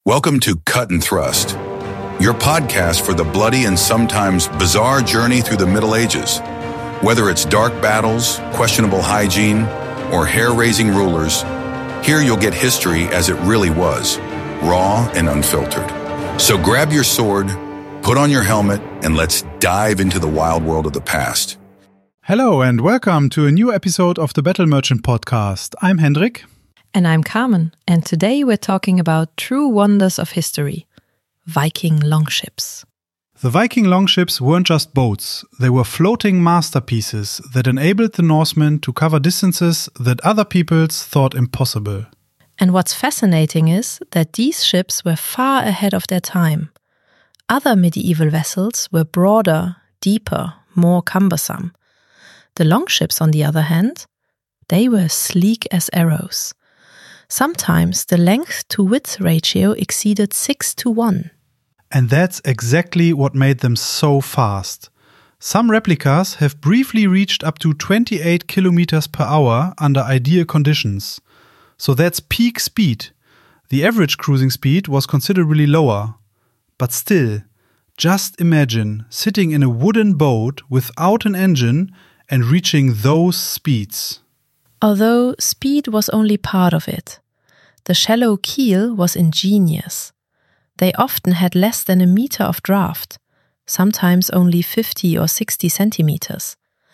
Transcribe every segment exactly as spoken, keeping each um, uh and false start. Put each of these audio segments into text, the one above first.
Welcome to Cut and Thrust, your podcast for the bloody and sometimes bizarre journey through the Middle Ages. Whether it's dark battles, questionable hygiene, or hair-raising rulers, here you'll get history as it really was, raw and unfiltered. So grab your sword, put on your helmet, and let's dive into the wild world of the past. Hello and welcome to a new episode of the Battle Merchant podcast. I'm Hendrik. And I'm Carmen, and today we're talking about true wonders of history, Viking longships. The Viking longships weren't just boats, they were floating masterpieces that enabled the Norsemen to cover distances that other peoples thought impossible. And what's fascinating is that these ships were far ahead of their time. Other medieval vessels were broader, deeper, more cumbersome. The longships, on the other hand, they were sleek as arrows. Sometimes the length-to-width ratio exceeded six to one. And that's exactly what made them so fast. Some replicas have briefly reached up to twenty-eight kilometers per hour under ideal conditions. So that's peak speed. The average cruising speed was considerably lower. But still, just imagine sitting in a wooden boat without an engine and reaching those speeds. Although speed was only part of it, the shallow keel was ingenious. They often had less than a meter of draft, sometimes only fifty or sixty centimeters.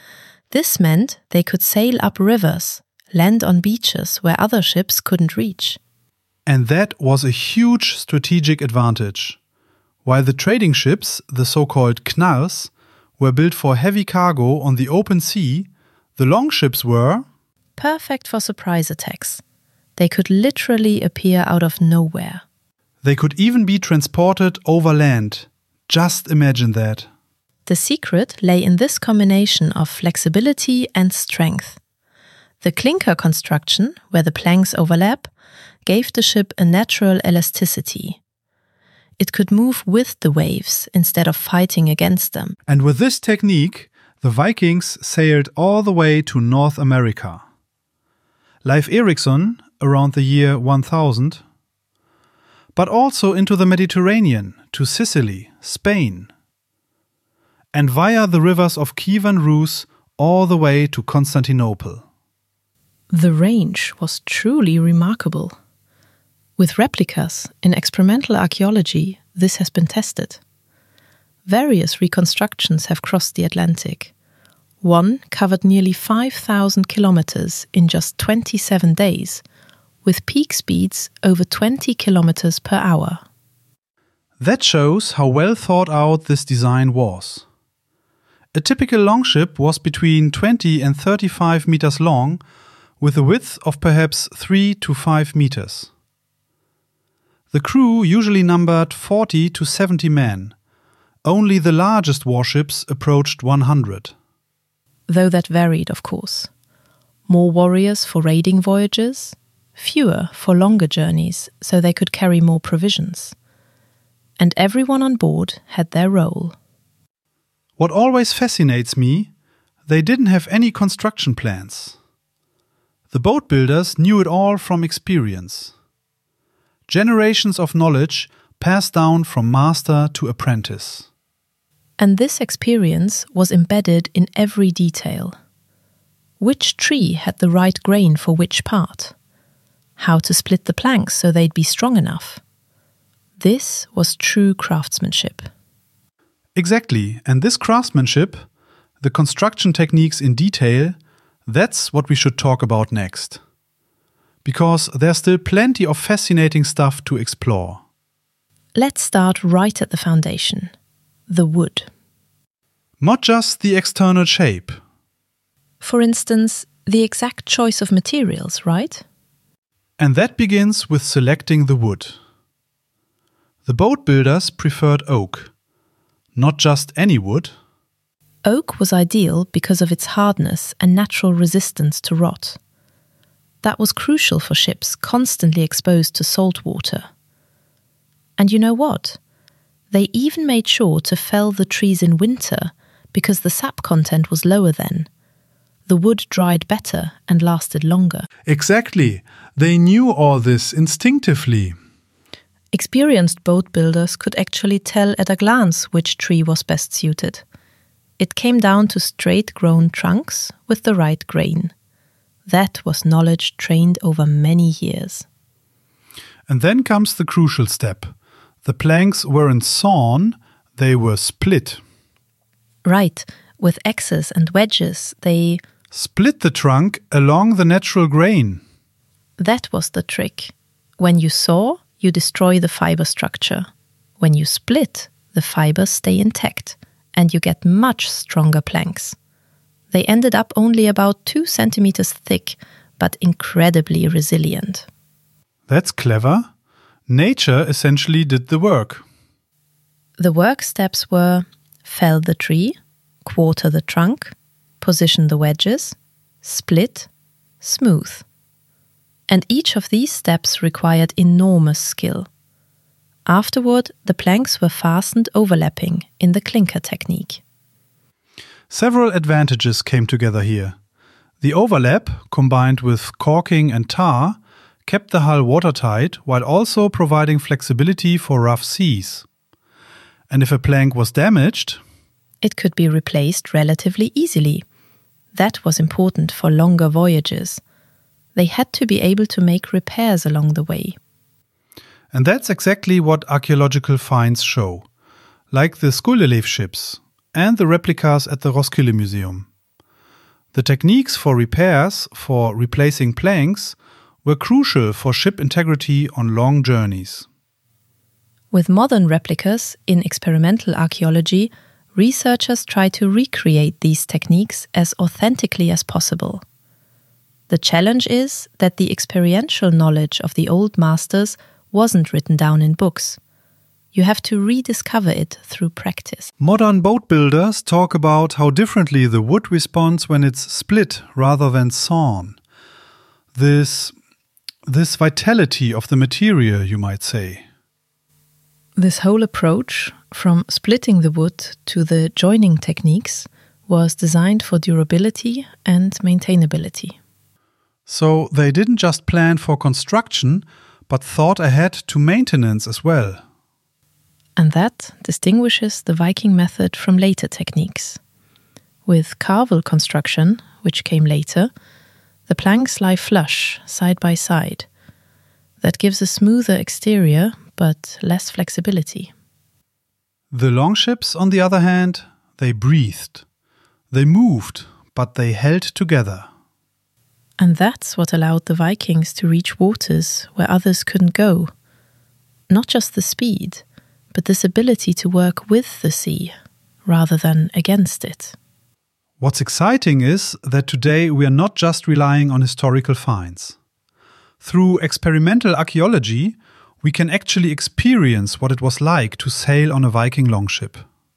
This meant they could sail up rivers, land on beaches where other ships couldn't reach. And that was a huge strategic advantage. While the trading ships, the so-called knarrs, were built for heavy cargo on the open sea, the longships were perfect for surprise attacks. They could literally appear out of nowhere. They could even be transported over land. Just imagine that. The secret lay in this combination of flexibility and strength. The clinker construction, where the planks overlap, gave the ship a natural elasticity. It could move with the waves instead of fighting against them. And with this technique, the Vikings sailed all the way to North America. Leif Erikson, around the year one thousand, but also into the Mediterranean, to Sicily, Spain, and via the rivers of Kiev and Rus all the way to Constantinople. The range was truly remarkable. With replicas in experimental archaeology, this has been tested. Various reconstructions have crossed the Atlantic. One covered nearly five thousand kilometers in just twenty-seven days, with peak speeds over twenty kilometers per hour. That shows how well thought out this design was. A typical longship was between twenty and thirty-five meters long, with a width of perhaps three to five meters. The crew usually numbered forty to seventy men. Only the largest warships approached one hundred. Though that varied, of course. More warriors for raiding voyages, fewer for longer journeys so they could carry more provisions. And everyone on board had their role. What always fascinates me, they didn't have any construction plans. The boat builders knew it all from experience. Generations of knowledge passed down from master to apprentice. And this experience was embedded in every detail. Which tree had the right grain for which part? How to split the planks so they'd be strong enough? This was true craftsmanship. Exactly, and this craftsmanship, the construction techniques in detail, that's what we should talk about next. Because there's still plenty of fascinating stuff to explore. Let's start right at the foundation. The wood. Not just the external shape. For instance, the exact choice of materials, right? And that begins with selecting the wood. The boat builders preferred oak. Not just any wood. Oak was ideal because of its hardness and natural resistance to rot. That was crucial for ships constantly exposed to salt water. And you know what? They even made sure to fell the trees in winter because the sap content was lower then. The wood dried better and lasted longer. Exactly. They knew all this instinctively. Experienced boat builders could actually tell at a glance which tree was best suited. It came down to straight-grown trunks with the right grain. That was knowledge trained over many years. And then comes the crucial step. The planks weren't sawn, they were split. Right, with axes and wedges, they split the trunk along the natural grain. That was the trick. When you saw, you destroy the fiber structure. When you split, the fibers stay intact, and you get much stronger planks. They ended up only about two centimeters thick, but incredibly resilient. That's clever. Nature essentially did the work. The work steps were fell the tree, quarter the trunk, position the wedges, split, smooth. And each of these steps required enormous skill. Afterward, the planks were fastened overlapping in the clinker technique. Several advantages came together here. The overlap, combined with caulking and tar, kept the hull watertight while also providing flexibility for rough seas. And if a plank was damaged, it could be replaced relatively easily. That was important for longer voyages. They had to be able to make repairs along the way. And that's exactly what archaeological finds show, like the Skuldelev ships and the replicas at the Roskilde Museum. The techniques for repairs, for replacing planks, were crucial for ship integrity on long journeys. With modern replicas in experimental archaeology, researchers try to recreate these techniques as authentically as possible. The challenge is that the experiential knowledge of the old masters wasn't written down in books. You have to rediscover it through practice. Modern boat builders talk about how differently the wood responds when it's split rather than sawn. This, this vitality of the material, you might say. This whole approach, from splitting the wood to the joining techniques, was designed for durability and maintainability. So they didn't just plan for construction, but thought ahead to maintenance as well. And that distinguishes the Viking method from later techniques. With carvel construction, which came later, the planks lie flush, side by side. That gives a smoother exterior, but less flexibility. The longships, on the other hand, they breathed. They moved, but they held together. And that's what allowed the Vikings to reach waters where others couldn't go. Not just the speed, but this ability to work with the sea rather than against it. What's exciting is that today we are not just relying on historical finds. Through experimental archaeology, we can actually experience what it was like to sail on a Viking longship.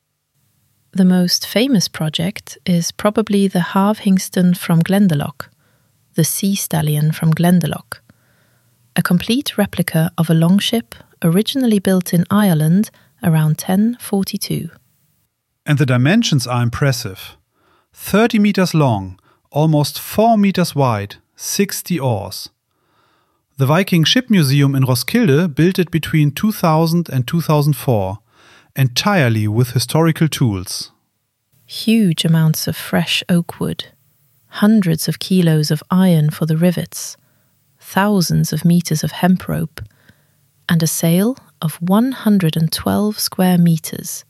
The most famous project is probably the Havhingsten from Glendalough, the sea stallion from Glendalough, a complete replica of a longship originally built in Ireland around ten forty-two. And the dimensions are impressive. thirty meters long, almost four meters wide, sixty oars. The Viking Ship Museum in Roskilde built it between two thousand and two thousand four, entirely with historical tools. Huge amounts of fresh oak wood, hundreds of kilos of iron for the rivets, thousands of meters of hemp rope, and a sail of one hundred twelve square meters.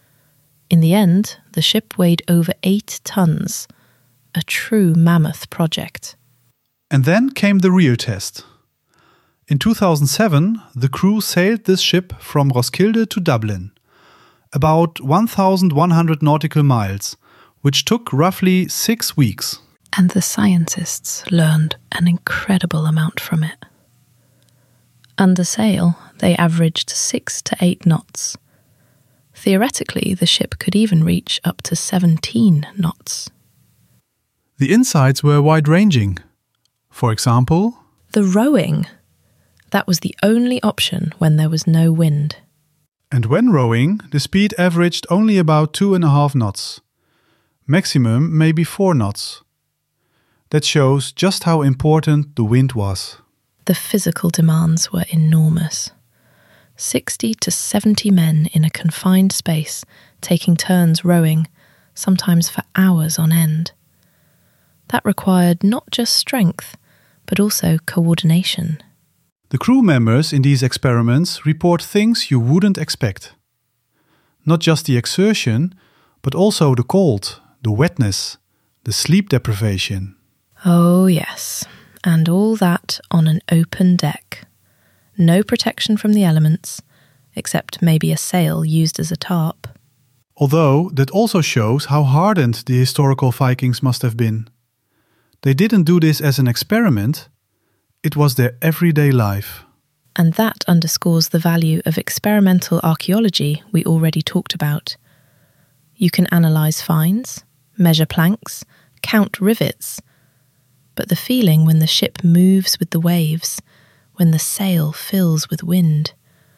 In the end, the ship weighed over eight tons, a true mammoth project. And then came the real test. In two thousand seven, the crew sailed this ship from Roskilde to Dublin, about one thousand one hundred nautical miles, which took roughly six weeks. And the scientists learned an incredible amount from it. Under sail, they averaged six to eight knots. Theoretically, the ship could even reach up to seventeen knots. The insights were wide-ranging. For example, the rowing. That was the only option when there was no wind. And when rowing, the speed averaged only about two and a half knots. Maximum maybe four knots. That shows just how important the wind was. The physical demands were enormous. Sixty to seventy men in a confined space, taking turns rowing, sometimes for hours on end. That required not just strength, but also coordination. The crew members in these experiments report things you wouldn't expect. Not just the exertion, but also the cold, the wetness, the sleep deprivation. Oh yes, and all that on an open deck. No protection from the elements, except maybe a sail used as a tarp. Although that also shows how hardened the historical Vikings must have been. They didn't do this as an experiment, it was their everyday life. And that underscores the value of experimental archaeology we already talked about. You can analyse finds, measure planks, count rivets, but the feeling when the ship moves with the waves, when the sail fills with wind,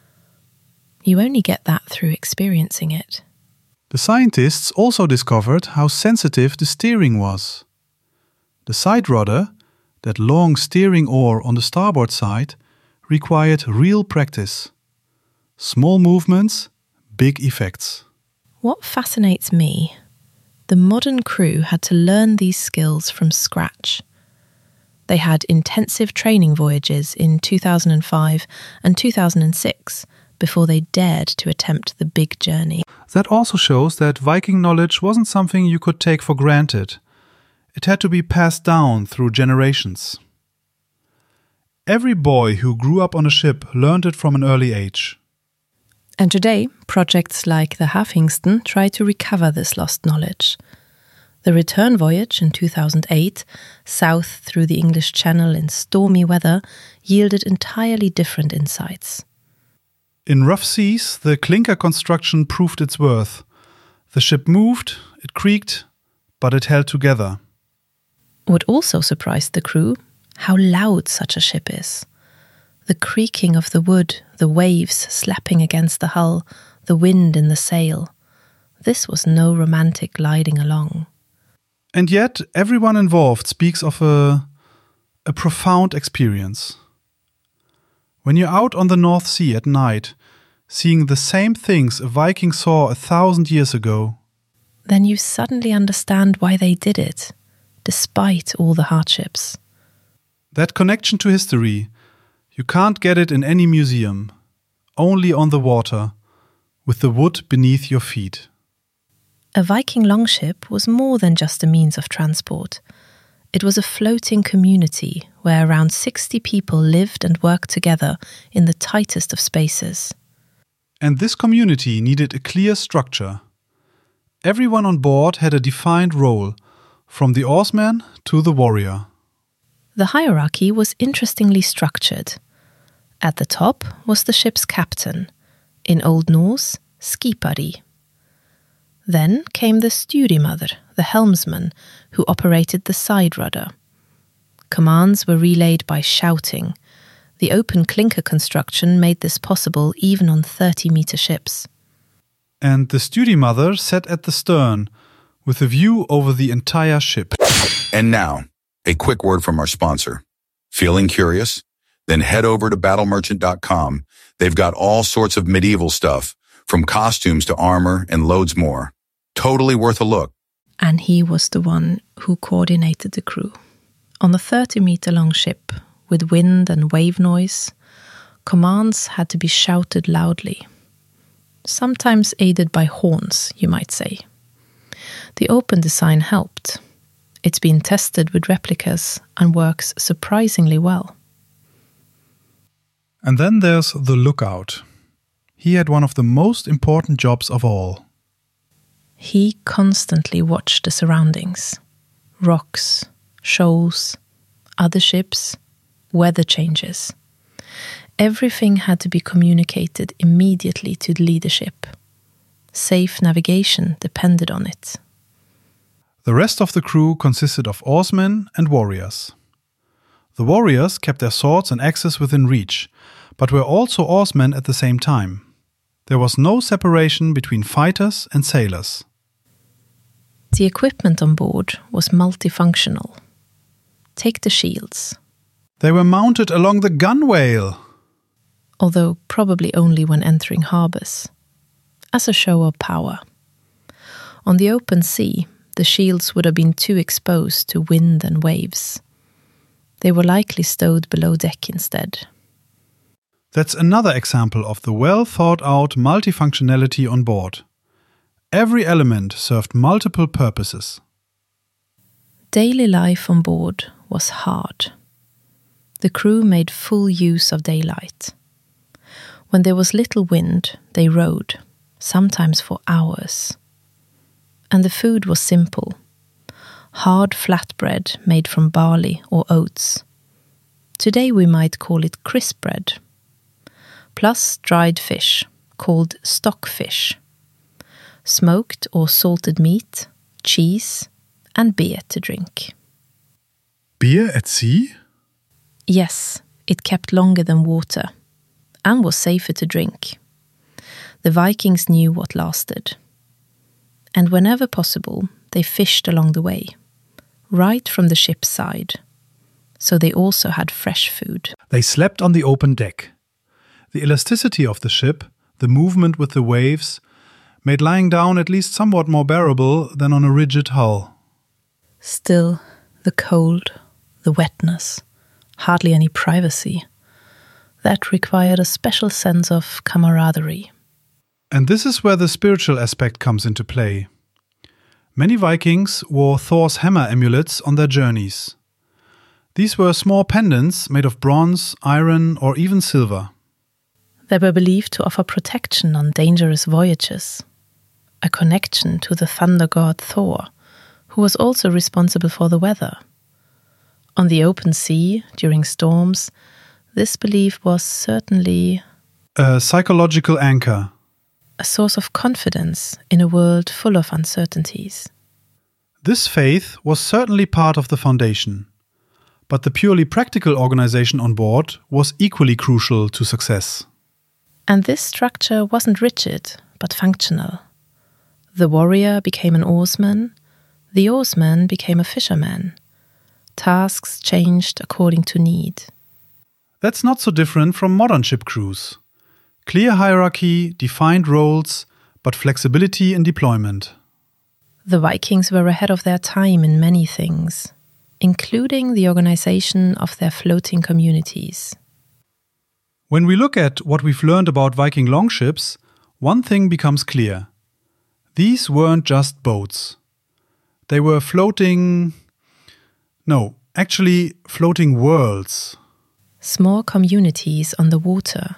you only get that through experiencing it. The scientists also discovered how sensitive the steering was. The side rudder, that long steering oar on the starboard side, required real practice. Small movements, big effects. What fascinates me, the modern crew had to learn these skills from scratch. They had intensive training voyages in two thousand five and two thousand six before they dared to attempt the big journey. That also shows that Viking knowledge wasn't something you could take for granted. It had to be passed down through generations. Every boy who grew up on a ship learned it from an early age. And today, projects like the Hafingsten try to recover this lost knowledge. The return voyage in two thousand eight, south through the English Channel in stormy weather, yielded entirely different insights. In rough seas, the clinker construction proved its worth. The ship moved, it creaked, but it held together. What also surprised the crew, how loud such a ship is. The creaking of the wood, the waves slapping against the hull, the wind in the sail. This was no romantic gliding along. And yet, everyone involved speaks of a, a profound experience. When you're out on the North Sea at night, seeing the same things a Viking saw a thousand years ago, then you suddenly understand why they did it, despite all the hardships. That connection to history, you can't get it in any museum, only on the water, with the wood beneath your feet. A Viking longship was more than just a means of transport. It was a floating community where around sixty people lived and worked together in the tightest of spaces. And this community needed a clear structure. Everyone on board had a defined role, from the oarsman to the warrior. The hierarchy was interestingly structured. At the top was the ship's captain, in Old Norse, skipari. Then came the styrmother, the helmsman, who operated the side rudder. Commands were relayed by shouting. The open clinker construction made this possible even on thirty-meter ships. And the styrmother sat at the stern, with a view over the entire ship. And now, a quick word from our sponsor. Feeling curious? Then head over to battle merchant dot com. They've got all sorts of medieval stuff, from costumes to armor and loads more. Totally worth a look. And he was the one who coordinated the crew. On the thirty-meter long ship, with wind and wave noise, commands had to be shouted loudly. Sometimes aided by horns, you might say. The open design helped. It's been tested with replicas and works surprisingly well. And then there's the lookout. He had one of the most important jobs of all. He constantly watched the surroundings. Rocks, shoals, other ships, weather changes. Everything had to be communicated immediately to the leadership. Safe navigation depended on it. The rest of the crew consisted of oarsmen and warriors. The warriors kept their swords and axes within reach, but were also oarsmen at the same time. There was no separation between fighters and sailors. The equipment on board was multifunctional. Take the shields. They were mounted along the gunwale. although probably only when entering harbours, as a show of power. On the open sea, the shields would have been too exposed to wind and waves. They were likely stowed below deck instead. That's another example of the well-thought-out multifunctionality on board. Every element served multiple purposes. Daily life on board was hard. The crew made full use of daylight. When there was little wind, they rowed, sometimes for hours. And the food was simple. Hard flatbread made from barley or oats. Today we might call it crisp bread. Plus dried fish, called stockfish. Smoked or salted meat, cheese, and beer to drink. Beer at sea? Yes, it kept longer than water, and was safer to drink. The Vikings knew what lasted. And whenever possible, they fished along the way, right from the ship's side. So they also had fresh food. They slept on the open deck. The elasticity of the ship, the movement with the waves, made lying down at least somewhat more bearable than on a rigid hull. Still, the cold, the wetness, hardly any privacy. That required a special sense of camaraderie. And this is where the spiritual aspect comes into play. Many Vikings wore Thor's hammer amulets on their journeys. These were small pendants made of bronze, iron, or even silver. They were believed to offer protection on dangerous voyages, a connection to the thunder god Thor, who was also responsible for the weather. On the open sea, during storms, this belief was certainly a psychological anchor, a source of confidence in a world full of uncertainties. This faith was certainly part of the foundation, but the purely practical organization on board was equally crucial to success. And this structure wasn't rigid, but functional. The warrior became an oarsman, the oarsman became a fisherman. Tasks changed according to need. That's not so different from modern ship crews. Clear hierarchy, defined roles, but flexibility in deployment. The Vikings were ahead of their time in many things, including the organization of their floating communities. When we look at what we've learned about Viking longships, one thing becomes clear. These weren't just boats. They were floating... No, actually floating worlds. Small communities on the water.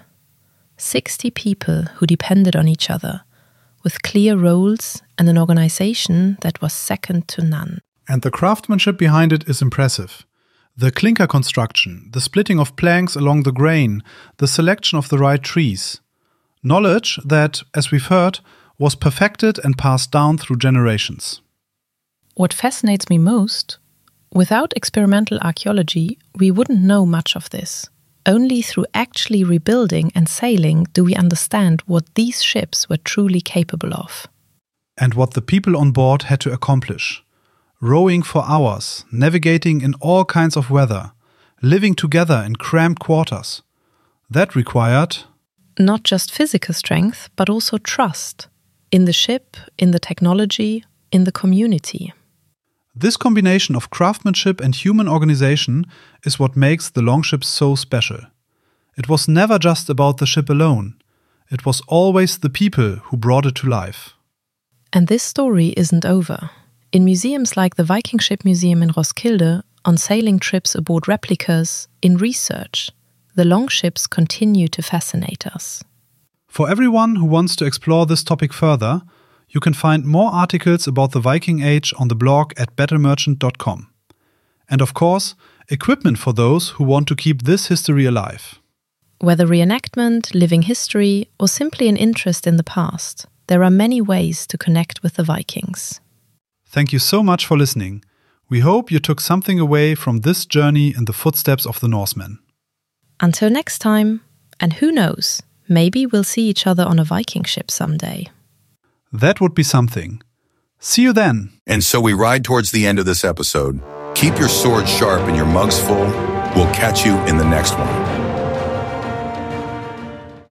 Sixty people who depended on each other, with clear roles and an organization that was second to none. And the craftsmanship behind it is impressive. The clinker construction, the splitting of planks along the grain, the selection of the right trees. Knowledge that, as we've heard, was perfected and passed down through generations. What fascinates me most, without experimental archaeology, we wouldn't know much of this. Only through actually rebuilding and sailing do we understand what these ships were truly capable of. And what the people on board had to accomplish. Rowing for hours, navigating in all kinds of weather, living together in cramped quarters. That required not just physical strength, but also trust. In the ship, in the technology, in the community. This combination of craftsmanship and human organization is what makes the longships so special. It was never just about the ship alone. It was always the people who brought it to life. And this story isn't over. In museums like the Viking Ship Museum in Roskilde, on sailing trips aboard replicas, in research, the longships continue to fascinate us. For everyone who wants to explore this topic further, you can find more articles about the Viking Age on the blog at better merchant dot com. And of course, equipment for those who want to keep this history alive. Whether reenactment, living history, or simply an interest in the past, there are many ways to connect with the Vikings. Thank you so much for listening. We hope you took something away from this journey in the footsteps of the Norsemen. Until next time, and who knows, maybe we'll see each other on a Viking ship someday. That would be something. See you then. And so we ride towards the end of this episode. Keep your sword sharp and your mugs full. We'll catch you in the next one.